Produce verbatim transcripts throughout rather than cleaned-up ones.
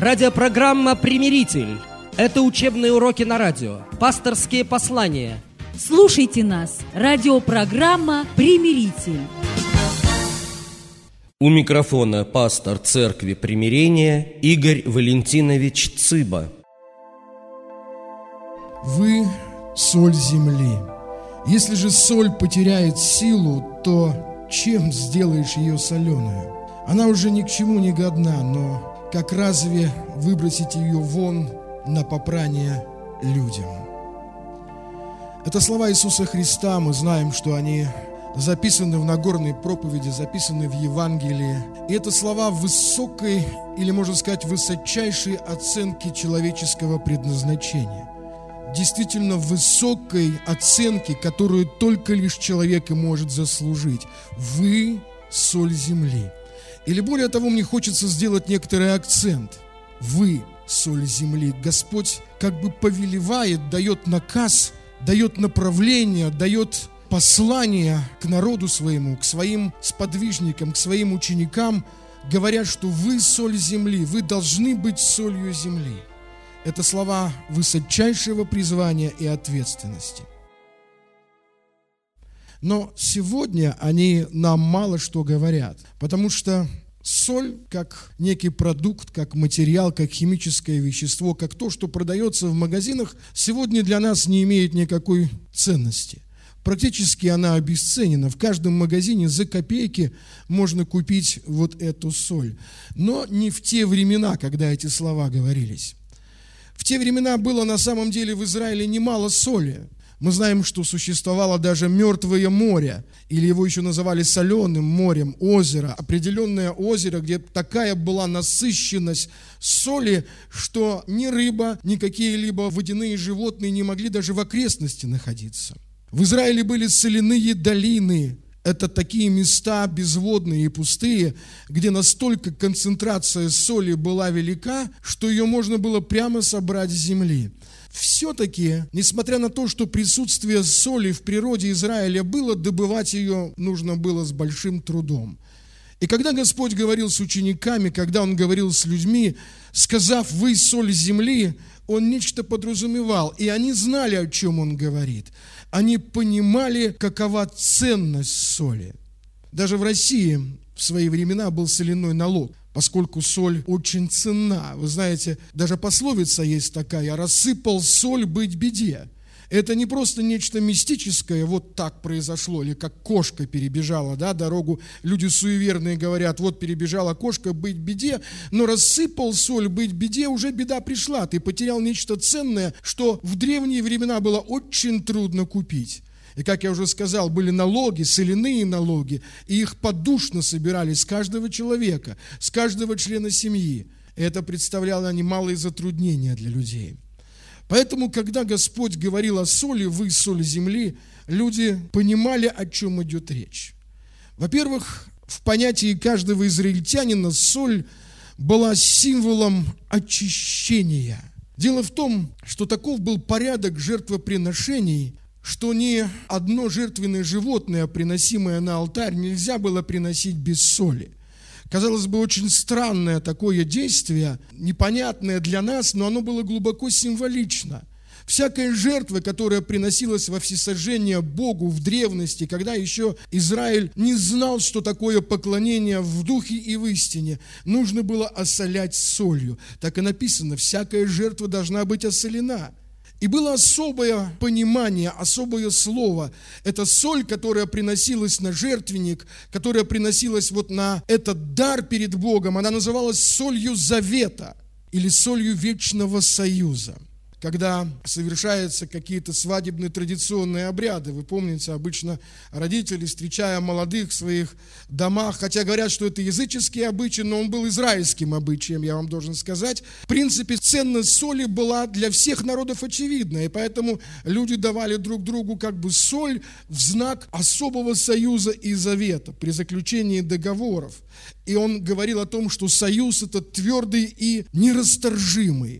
Радиопрограмма «Примиритель». Это учебные уроки на радио, пасторские послания. Слушайте нас. Радиопрограмма «Примиритель». У микрофона пастор Церкви Примирения Игорь Валентинович Цыба. Вы – соль земли. Если же соль потеряет силу, то чем сделаешь ее соленую? Она уже ни к чему не годна, но как разве выбросить ее вон на попрание людям? Это слова Иисуса Христа, мы знаем, что они записаны в Нагорной проповеди, записаны в Евангелии. И это слова высокой, или можно сказать, высочайшей оценки человеческого предназначения. Действительно высокой оценки, которую только лишь человек и может заслужить. Вы – соль земли. Или более того, мне хочется сделать некоторый акцент. Вы – соль земли. Господь как бы повелевает, дает наказ, дает направление, дает послание к народу своему, к своим сподвижникам, к своим ученикам, говоря, что вы – соль земли, вы должны быть солью земли. Это слова высочайшего призвания и ответственности. Но сегодня они нам мало что говорят, потому что соль, как некий продукт, как материал, как химическое вещество, как то, что продается в магазинах, сегодня для нас не имеет никакой ценности. Практически она обесценена. В каждом магазине за копейки можно купить вот эту соль. Но не в те времена, когда эти слова говорились. В те времена было на самом деле в Израиле немало соли. Мы знаем, что существовало даже мертвое море, или его еще называли соленым морем, озеро, определенное озеро, где такая была насыщенность соли, что ни рыба, ни какие-либо водяные животные не могли даже в окрестности находиться. В Израиле были соляные долины. Это такие места безводные и пустые, где настолько концентрация соли была велика, что ее можно было прямо собрать с земли. Все-таки, несмотря на то, что присутствие соли в природе Израиля было, добывать ее нужно было с большим трудом. И когда Господь говорил с учениками, когда Он говорил с людьми, сказав «вы соль земли», Он нечто подразумевал, и они знали, о чем Он говорит. Они понимали, какова ценность соли. Даже в России в свои времена был соляной налог, поскольку соль очень ценна. Вы знаете, даже пословица есть такая: «Рассыпал соль, быть беде». Это не просто нечто мистическое, вот так произошло, или как кошка перебежала, да, дорогу. Люди суеверные говорят, вот перебежала кошка, быть беде, но рассыпал соль, быть беде, уже беда пришла. Ты потерял нечто ценное, что в древние времена было очень трудно купить. И, как я уже сказал, были налоги, соляные налоги, и их подушно собирали с каждого человека, с каждого члена семьи. И это представляло немалые затруднения для людей. Поэтому, когда Господь говорил о соли, вы соль земли, люди понимали, о чем идет речь. Во-первых, в понятии каждого израильтянина соль была символом очищения. Дело в том, что таков был порядок жертвоприношений, что ни одно жертвенное животное, приносимое на алтарь, нельзя было приносить без соли. Казалось бы, очень странное такое действие, непонятное для нас, но оно было глубоко символично. Всякая жертва, которая приносилась во всесожжение Богу в древности, когда еще Израиль не знал, что такое поклонение в духе и в истине, нужно было осолять солью. Так и написано, всякая жертва должна быть осолена. И было особое понимание, особое слово. Это соль, которая приносилась на жертвенник, которая приносилась вот на этот дар перед Богом, она называлась солью завета или солью вечного союза. Когда совершаются какие-то свадебные традиционные обряды, вы помните, обычно родители, встречая молодых в своих домах, хотя говорят, что это языческий обычай, но он был израильским обычаем, я вам должен сказать. В принципе, ценность соли была для всех народов очевидна, и поэтому люди давали друг другу как бы соль в знак особого союза и завета при заключении договоров. И он говорил о том, что союз этот твердый и нерасторжимый.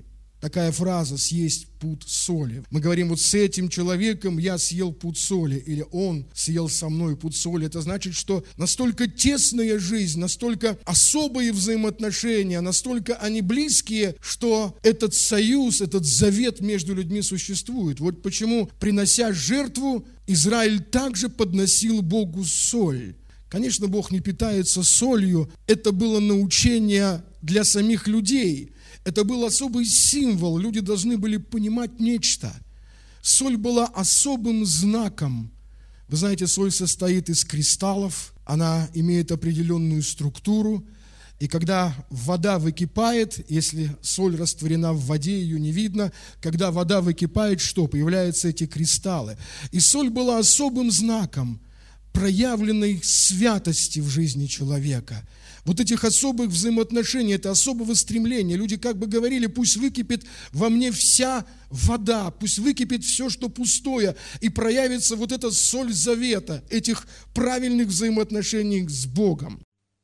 такая фраза «съесть пуд соли». Мы говорим, вот с этим человеком я съел пуд соли, или он съел со мной пуд соли. Это значит, что настолько тесная жизнь, настолько особые взаимоотношения, настолько они близкие, что этот союз, этот завет между людьми существует. Вот почему, принося жертву, Израиль также подносил Богу соль. Конечно, Бог не питается солью, это было научение для самих людей. Это был особый символ, люди должны были понимать нечто. Соль была особым знаком. Вы знаете, соль состоит из кристаллов, она имеет определенную структуру, и когда вода выкипает, если соль растворена в воде, ее не видно, когда вода выкипает, что? Появляются эти кристаллы. И соль была особым знаком проявленной святости в жизни человека. Вот этих особых взаимоотношений, это особого стремления. Люди как бы говорили, пусть выкипит во мне вся вода, пусть выкипит все, что пустое, и проявится вот эта соль завета, этих правильных взаимоотношений с Богом.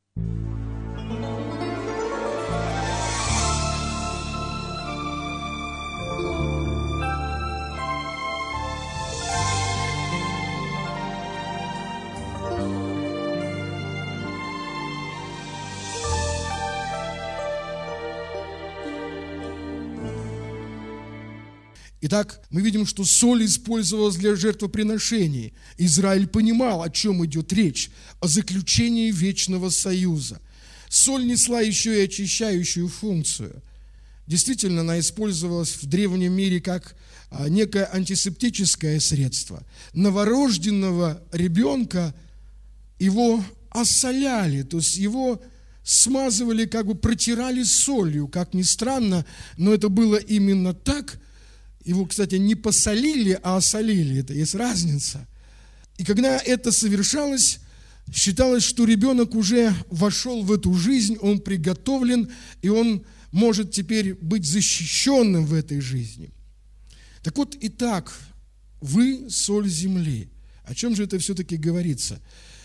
Итак, мы видим, что соль использовалась для жертвоприношений. Израиль понимал, о чем идет речь, о заключении вечного союза. Соль несла еще и очищающую функцию. Действительно, она использовалась в древнем мире как некое антисептическое средство. Новорожденного ребенка его осоляли, то есть его смазывали, как бы протирали солью. Как ни странно, но это было именно так. Его, кстати, не посолили, а осолили. Это есть разница. И когда это совершалось, считалось, что ребенок уже вошел в эту жизнь, он приготовлен, и он может теперь быть защищенным в этой жизни. Так вот, итак, вы соль земли. О чем же это все-таки говорится?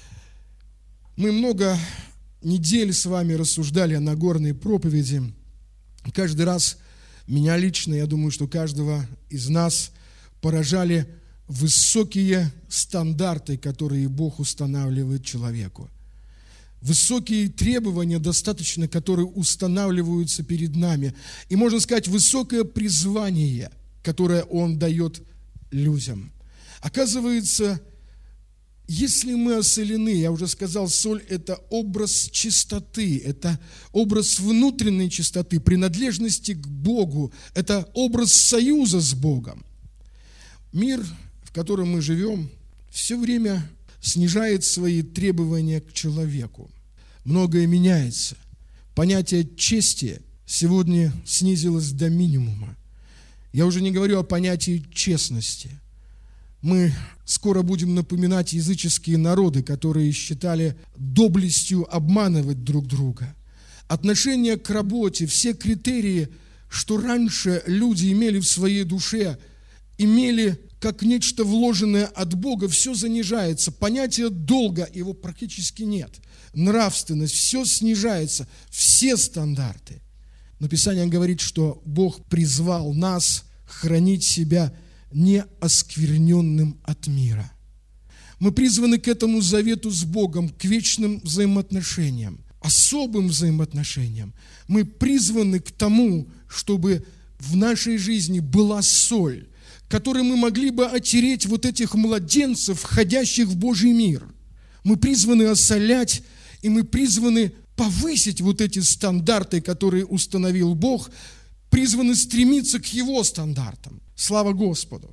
Мы много недель с вами рассуждали о Нагорной проповеди. Каждый раз меня лично, я думаю, что каждого из нас поражали высокие стандарты, которые Бог устанавливает человеку. Высокие требования достаточно, которые устанавливаются перед нами. И, можно сказать, высокое призвание, которое Он дает людям. Оказывается, если мы осолены, я уже сказал, соль – это образ чистоты, это образ внутренней чистоты, принадлежности к Богу, это образ союза с Богом. Мир, в котором мы живем, все время снижает свои требования к человеку. Многое меняется. Понятие чести сегодня снизилось до минимума. Я уже не говорю о понятии честности. Мы скоро будем напоминать языческие народы, которые считали доблестью обманывать друг друга. Отношение к работе, все критерии, что раньше люди имели в своей душе, имели как нечто вложенное от Бога, все занижается. Понятие долга, его практически нет. Нравственность, все снижается, все стандарты. Но Писание говорит, что Бог призвал нас хранить себя не оскверненным от мира. Мы призваны к этому завету с Богом, к вечным взаимоотношениям, особым взаимоотношениям. Мы призваны к тому, чтобы в нашей жизни была соль, которой мы могли бы оттереть вот этих младенцев, входящих в Божий мир. Мы призваны осолять, и мы призваны повысить вот эти стандарты, которые установил Бог, призваны стремиться к Его стандартам. Слава Господу!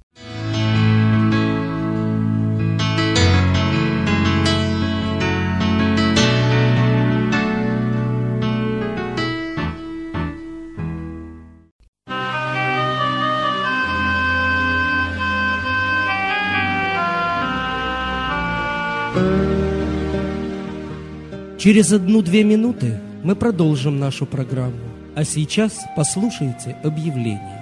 Через одну-две минуты мы продолжим нашу программу. А сейчас послушайте объявление.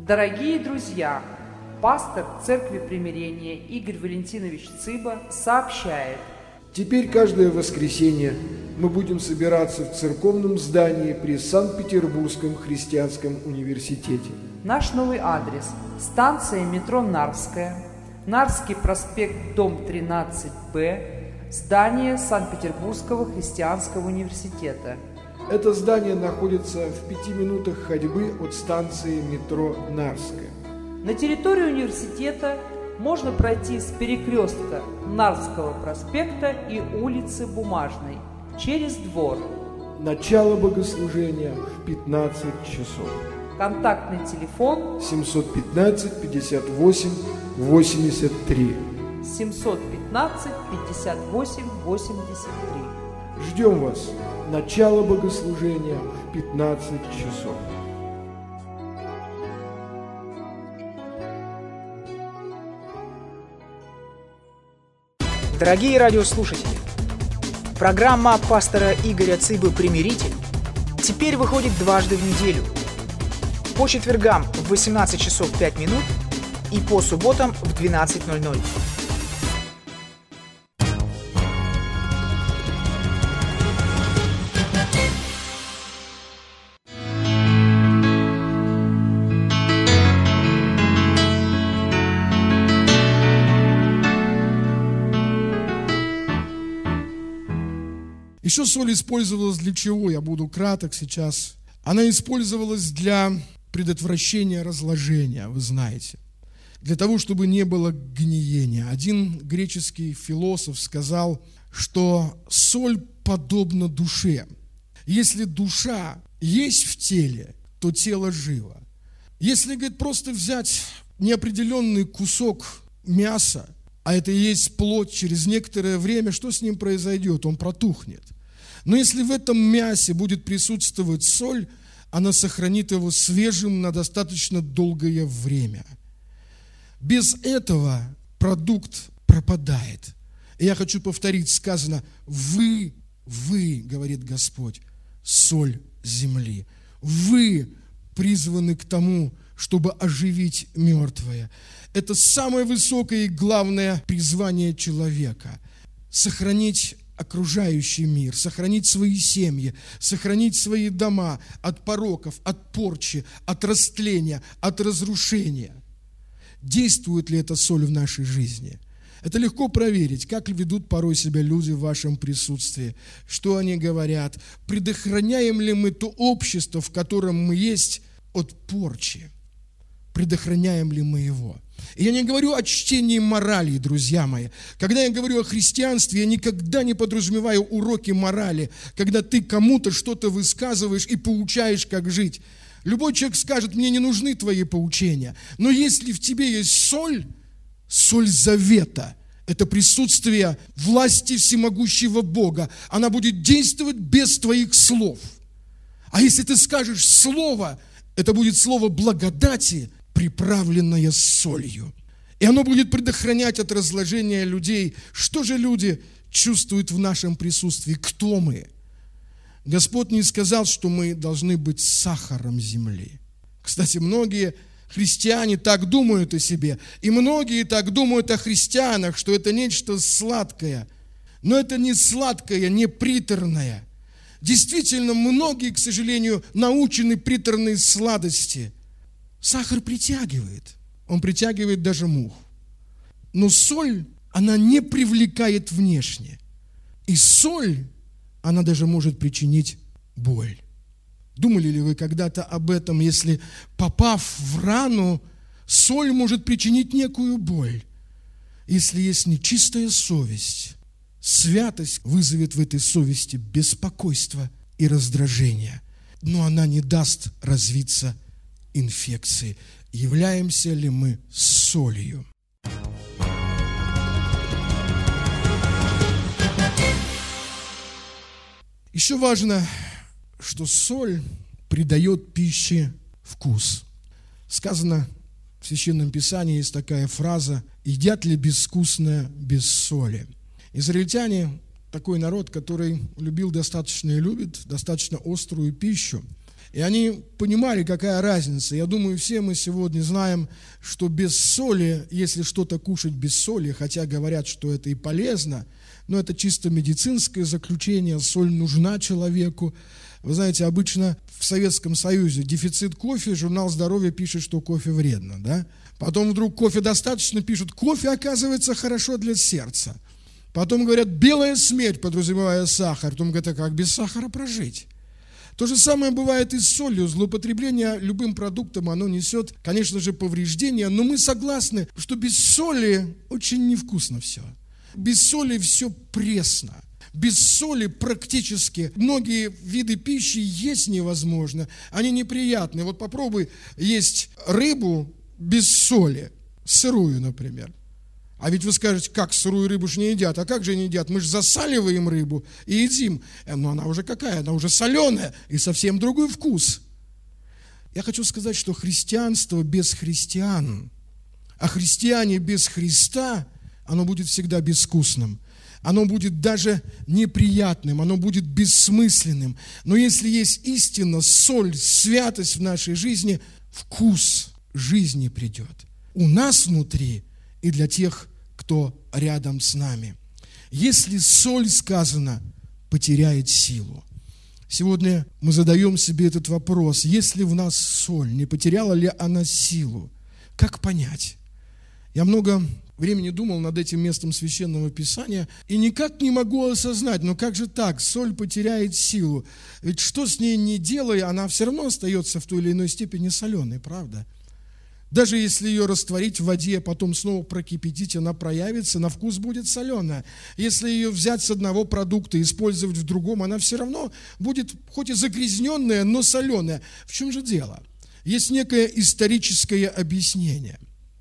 Дорогие друзья, пастор Церкви Примирения Игорь Валентинович Цыба сообщает: теперь каждое воскресенье мы будем собираться в церковном здании при Санкт-Петербургском христианском университете. Наш новый адрес – станция метро Нарская, Нарский проспект, дом тринадцать Б, здание Санкт-Петербургского христианского университета. Это здание находится в пяти минутах ходьбы от станции метро Нарская. На территории университета можно пройти с перекрестка Нарского проспекта и улицы Бумажной через двор. Начало богослужения в пятнадцать часов. Контактный телефон семьсот пятнадцать пятьдесят восемь восемьдесят три. семьсот пятнадцать пятьдесят восемь восемьдесят три. Ждем вас. Начало богослужения в пятнадцать часов. Дорогие радиослушатели, программа пастора Игоря Цыбы «Примиритель» теперь выходит дважды в неделю. По четвергам в восемнадцать часов пять минут и по субботам в двенадцать ноль ноль. Еще соль использовалась для чего? Я буду краток сейчас. Она использовалась для предотвращения разложения, вы знаете. Для того, чтобы не было гниения. Один греческий философ сказал, что соль подобна душе. Если душа есть в теле, то тело живо. Если, говорит, просто взять неопределенный кусок мяса, а это и есть плоть, через некоторое время, что с ним произойдет? Он протухнет. Но если в этом мясе будет присутствовать соль, она сохранит его свежим на достаточно долгое время. Без этого продукт пропадает. И я хочу повторить, сказано: вы, вы, говорит Господь, соль земли. Вы призваны к тому, чтобы оживить мертвое. Это самое высокое и главное призвание человека. Сохранить окружающий мир, сохранить свои семьи, сохранить свои дома от пороков, от порчи, от растления, от разрушения. Действует ли эта соль в нашей жизни? Это легко проверить, как ведут порой себя люди в вашем присутствии, что они говорят, предохраняем ли мы то общество, в котором мы есть, от порчи, предохраняем ли мы его. И я не говорю о чтении морали, друзья мои. Когда я говорю о христианстве, я никогда не подразумеваю уроки морали, когда ты кому-то что-то высказываешь и поучаешь, как жить. Любой человек скажет: мне не нужны твои поучения. Но если в тебе есть соль, соль завета, это присутствие власти всемогущего Бога, она будет действовать без твоих слов. А если ты скажешь слово, это будет слово благодати, приправленное солью. И оно будет предохранять от разложения людей. Что же люди чувствуют в нашем присутствии? Кто мы? Господь не сказал, что мы должны быть сахаром земли. Кстати, многие христиане так думают о себе. И многие так думают о христианах, что это нечто сладкое. Но это не сладкое, не приторное. Действительно, многие, к сожалению, научены приторной сладости. Сахар притягивает, он притягивает даже мух. Но соль, она не привлекает внешне. И соль, она даже может причинить боль. Думали ли вы когда-то об этом, если, попав в рану, соль может причинить некую боль? Если есть нечистая совесть, святость вызовет в этой совести беспокойство и раздражение, но она не даст развиться инфекции. Являемся ли мы солью? Еще важно, что соль придает пище вкус. Сказано в Священном Писании, есть такая фраза: «Едят ли безвкусное без соли?» Израильтяне – такой народ, который любил достаточно и любит достаточно острую пищу. И они понимали, какая разница. Я думаю, все мы сегодня знаем, что без соли, если что-то кушать без соли, хотя говорят, что это и полезно, но это чисто медицинское заключение, соль нужна человеку. Вы знаете, обычно в Советском Союзе дефицит кофе, журнал «Здоровье» пишет, что кофе вредно, да? Потом вдруг кофе достаточно, пишут, кофе оказывается хорошо для сердца. Потом говорят, белая смерть, подразумевая сахар. Потом говорят, а как без сахара прожить? То же самое бывает и с солью. Злоупотребление любым продуктом, оно несет, конечно же, повреждения, но мы согласны, что без соли очень невкусно все. Без соли все пресно. Без соли практически многие виды пищи есть невозможно. Они неприятные. Вот попробуй есть рыбу без соли, сырую, например. А ведь вы скажете, как сырую рыбу ж не едят? А как же не едят? Мы же засаливаем рыбу и едим. Но она уже какая? Она уже соленая и совсем другой вкус. Я хочу сказать, что христианство без христиан, а христиане без Христа, оно будет всегда безвкусным. Оно будет даже неприятным, оно будет бессмысленным. Но если есть истина, соль, святость в нашей жизни, вкус жизни придет. У нас внутри и для тех, кто рядом с нами. Если соль, сказано, потеряет силу. Сегодня мы задаем себе этот вопрос. Если в нас соль, не потеряла ли она силу? Как понять? Я много времени думал над этим местом Священного Писания и никак не могу осознать, но как же так, соль потеряет силу? Ведь что с ней не делай, она все равно остается в той или иной степени соленой, правда? Даже если ее растворить в воде, а потом снова прокипятить, она проявится, на вкус будет соленая. Если ее взять с одного продукта и использовать в другом, она все равно будет хоть и загрязненная, но соленая. В чем же дело? Есть некое историческое объяснение.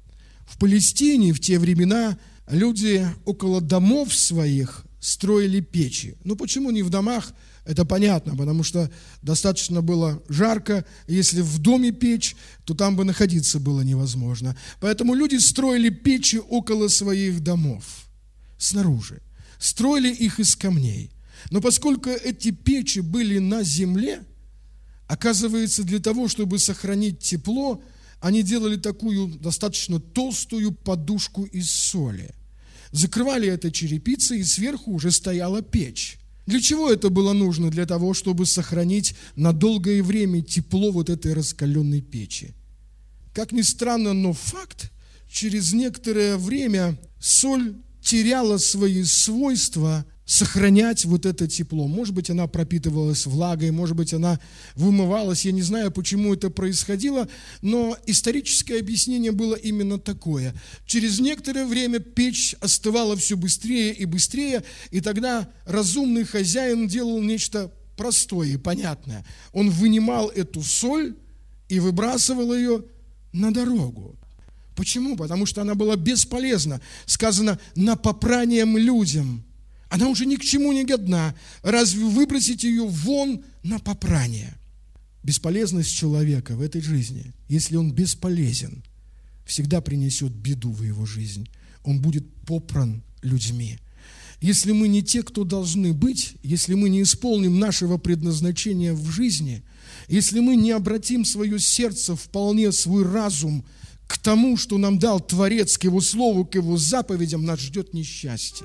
В Палестине в те времена люди около домов своих строили печи. Ну почему не в домах? Это понятно, потому что достаточно было жарко. Если в доме печь, то там бы находиться было невозможно. Поэтому люди строили печи около своих домов, снаружи. Строили их из камней. Но поскольку эти печи были на земле, оказывается, для того, чтобы сохранить тепло, они делали такую достаточно толстую подушку из соли. Закрывали это черепицей, и сверху уже стояла печь. Для чего это было нужно? Для того, чтобы сохранить на долгое время тепло вот этой раскаленной печи. Как ни странно, но факт, через некоторое время соль теряла свои свойства сохранять вот это тепло. Может быть, она пропитывалась влагой, может быть, она вымывалась. Я не знаю, почему это происходило, но историческое объяснение было именно такое. Через некоторое время печь остывала все быстрее и быстрее, и тогда разумный хозяин делал нечто простое и понятное. Он вынимал эту соль и выбрасывал ее на дорогу. Почему? Потому что она была бесполезна. Сказано, на попранием людям. Она уже ни к чему не годна. Разве выбросить ее вон на попрание? Бесполезность человека в этой жизни, если он бесполезен, всегда принесет беду в его жизнь. Он будет попран людьми. Если мы не те, кто должны быть, если мы не исполним нашего предназначения в жизни, если мы не обратим свое сердце, вполне свой разум к тому, что нам дал Творец, к Его Слову, к Его заповедям, нас ждет несчастье.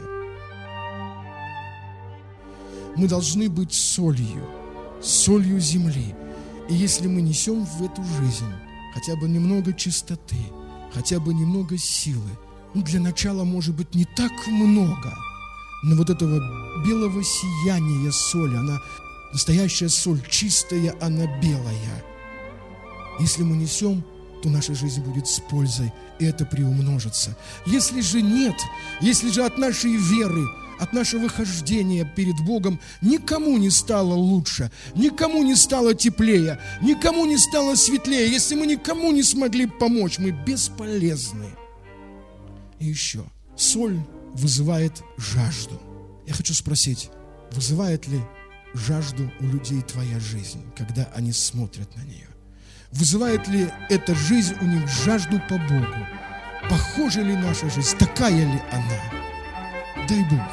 Мы должны быть солью, солью земли. И если мы несем в эту жизнь хотя бы немного чистоты, хотя бы немного силы, ну, для начала, может быть, не так много, но вот этого белого сияния соли, она, настоящая соль, чистая, она белая. Если мы несем, то наша жизнь будет с пользой, и это приумножится. Если же нет, если же от нашей веры, от нашего хождения перед Богом никому не стало лучше, никому не стало теплее, никому не стало светлее, если мы никому не смогли помочь, мы бесполезны. И еще, соль вызывает жажду. Я хочу спросить, вызывает ли жажду у людей твоя жизнь, когда они смотрят на нее? Вызывает ли эта жизнь у них жажду по Богу? Похожа ли наша жизнь? Такая ли она? Дай Бог.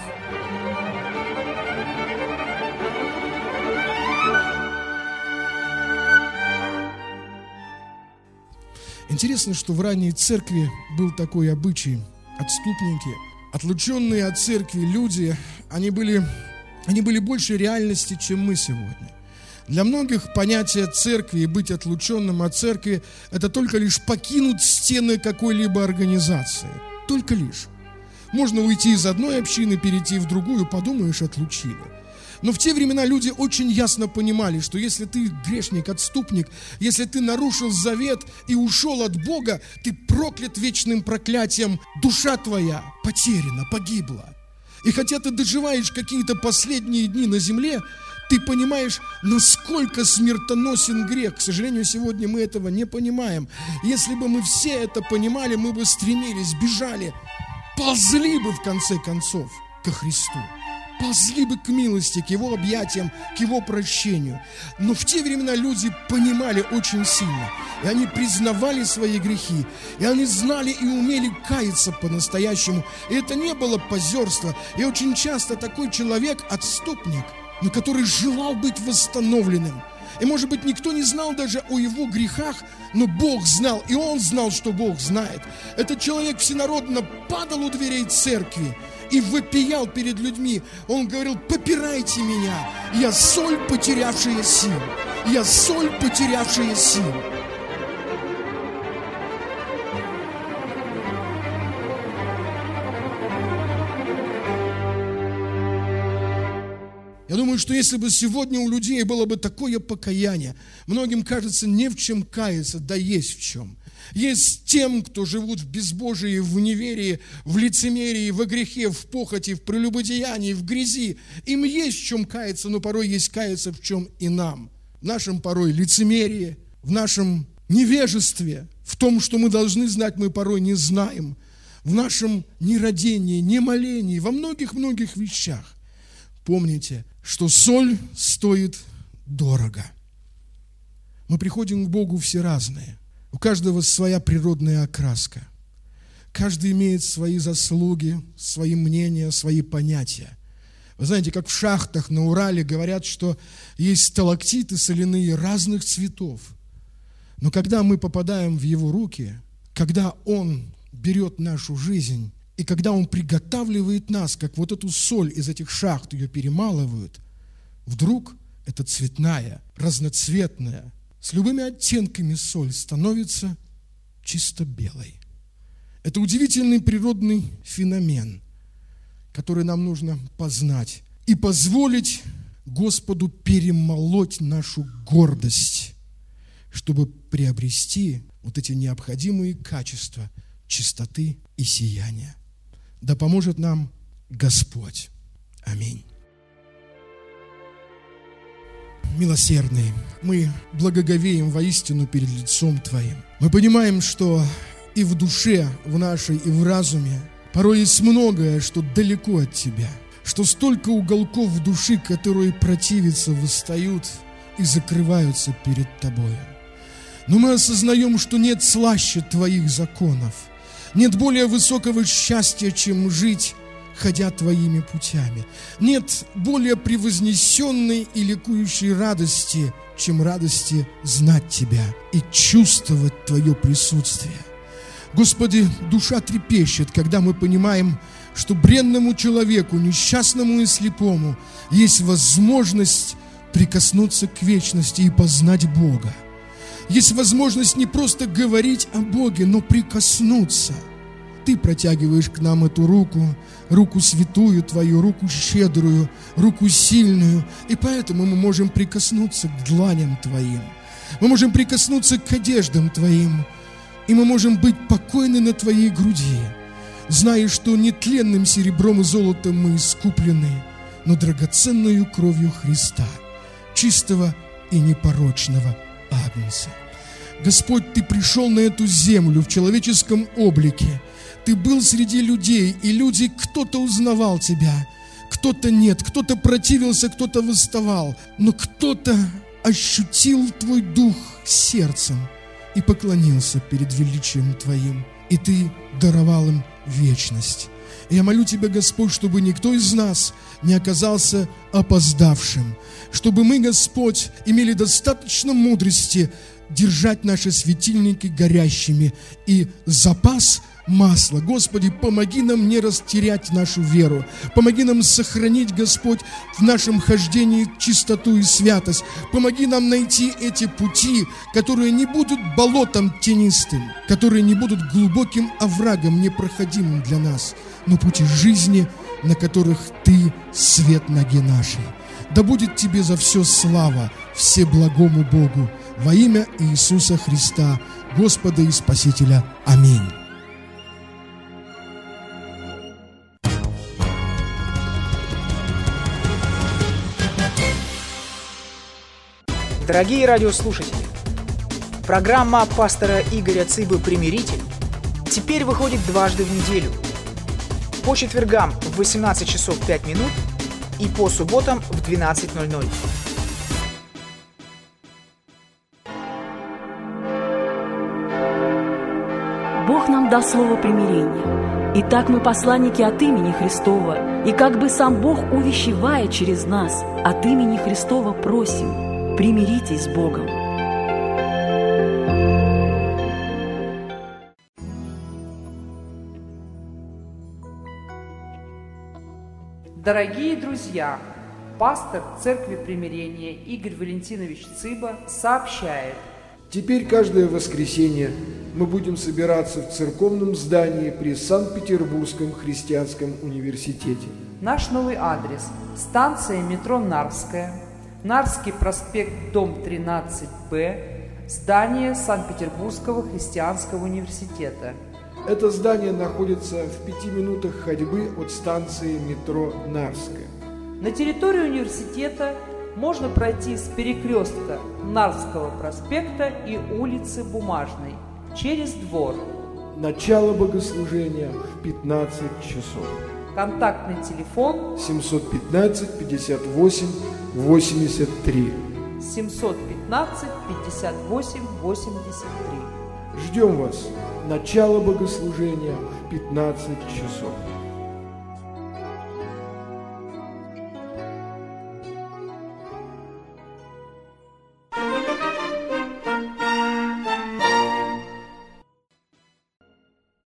Интересно, что в ранней церкви был такой обычай. Отступники, отлученные от церкви люди, они были, они были больше реальности, чем мы сегодня. Для многих понятие церкви и быть отлученным от церкви – это только лишь покинуть стены какой-либо организации. Только лишь. Можно уйти из одной общины, перейти в другую, подумаешь, отлучили. Но в те времена люди очень ясно понимали, что если ты грешник, отступник, если ты нарушил завет и ушел от Бога, ты проклят вечным проклятием, душа твоя потеряна, погибла. И хотя ты доживаешь какие-то последние дни на земле, ты понимаешь, насколько смертоносен грех. К сожалению, сегодня мы этого не понимаем. Если бы мы все это понимали, мы бы стремились, бежали, ползли бы в конце концов ко Христу. Ползли бы к милости, к Его объятиям, к Его прощению. Но в те времена люди понимали очень сильно. И они признавали свои грехи. И они знали и умели каяться по-настоящему. И это не было позерство. И очень часто такой человек, отступник, но который желал быть восстановленным. И, может быть, никто не знал даже о его грехах, но Бог знал, и он знал, что Бог знает. Этот человек всенародно падал у дверей церкви и вопиял перед людьми. Он говорил: попирайте меня, я соль, потерявшая силу, я соль, потерявшая силу. Я думаю, что если бы сегодня у людей было бы такое покаяние, многим кажется, не в чем каяться, да есть в чем. Есть тем, кто живут в безбожии, в неверии, в лицемерии, во грехе, в похоти, в прелюбодеянии, в грязи. Им есть в чем каяться, но порой есть каяться в чем и нам. В нашем порой лицемерии, в нашем невежестве, в том, что мы должны знать, мы порой не знаем, в нашем нерадении, немолении, во многих-многих вещах. Помните, что соль стоит дорого. Мы приходим к Богу все разные. У каждого своя природная окраска. Каждый имеет свои заслуги, свои мнения, свои понятия. Вы знаете, как в шахтах на Урале говорят, что есть сталактиты соляные разных цветов. Но когда мы попадаем в Его руки, когда Он берет нашу жизнь, и когда Он приготавливает нас, как вот эту соль из этих шахт, ее перемалывают, вдруг эта цветная, разноцветная, с любыми оттенками соль становится чисто белой. Это удивительный природный феномен, который нам нужно познать и позволить Господу перемолоть нашу гордость, чтобы приобрести вот эти необходимые качества чистоты и сияния. Да поможет нам Господь. Аминь. Милосердный, мы благоговеем воистину перед лицом Твоим. Мы понимаем, что и в душе, в нашей, и в разуме порой есть многое, что далеко от Тебя, что столько уголков в душе, которые противятся, восстают и закрываются перед Тобою. Но мы осознаем, что нет слаще Твоих законов, нет более высокого счастья, чем жить, ходя Твоими путями. Нет более превознесенной и ликующей радости, чем радости знать Тебя и чувствовать Твое присутствие. Господи, душа трепещет, когда мы понимаем, что бренному человеку, несчастному и слепому есть возможность прикоснуться к вечности и познать Бога. Есть возможность не просто говорить о Боге, но прикоснуться. Ты протягиваешь к нам эту руку, руку святую Твою, руку щедрую, руку сильную. И поэтому мы можем прикоснуться к дланям Твоим. Мы можем прикоснуться к одеждам Твоим. И мы можем быть покойны на Твоей груди, зная, что нетленным серебром и золотом мы искуплены, но драгоценную кровью Христа, чистого и непорочного Агнца. Господь, Ты пришел на эту землю в человеческом облике. Ты был среди людей, и люди, кто-то узнавал Тебя, кто-то нет, кто-то противился, кто-то восставал, но кто-то ощутил Твой дух сердцем и поклонился перед величием Твоим, и Ты даровал им вечность. И я молю Тебя, Господь, чтобы никто из нас не оказался опоздавшим, чтобы мы, Господь, имели достаточно мудрости держать наши светильники горящими и запас масла. Господи, помоги нам не растерять нашу веру. Помоги нам сохранить, Господь, в нашем хождении чистоту и святость. Помоги нам найти эти пути, которые не будут болотом тенистым, которые не будут глубоким оврагом непроходимым для нас, но пути жизни, на которых Ты свет ноги нашей. Да будет Тебе за все слава, всеблагому Богу, во имя Иисуса Христа, Господа и Спасителя. Аминь. Дорогие радиослушатели, программа пастора Игоря Цыбы «Примиритель» теперь выходит дважды в неделю. По четвергам в восемнадцать часов пять минут и по субботам в двенадцать ноль ноль. Бог нам дал слово примирения. Итак, мы посланники от имени Христова, и как бы сам Бог увещевает через нас, от имени Христова просим: примиритесь с Богом. Дорогие друзья, пастор Церкви Примирения Игорь Валентинович Цыба сообщает: теперь каждое воскресенье мы будем собираться в церковном здании при Санкт-Петербургском христианском университете. Наш новый адрес – станция метро Нарская, Нарский проспект, дом тринадцать Б, здание Санкт-Петербургского христианского университета. Это здание находится в пяти минутах ходьбы от станции метро Нарская. На территории университета можно пройти с перекрестка Нарского проспекта и улицы Бумажной через двор. Начало богослужения в пятнадцать часов. Контактный телефон семьсот пятнадцать пятьдесят восемь восемьдесят три. семьсот пятнадцать пятьдесят восемь восемьдесят три. Ждем вас. Начало богослужения в пятнадцать часов.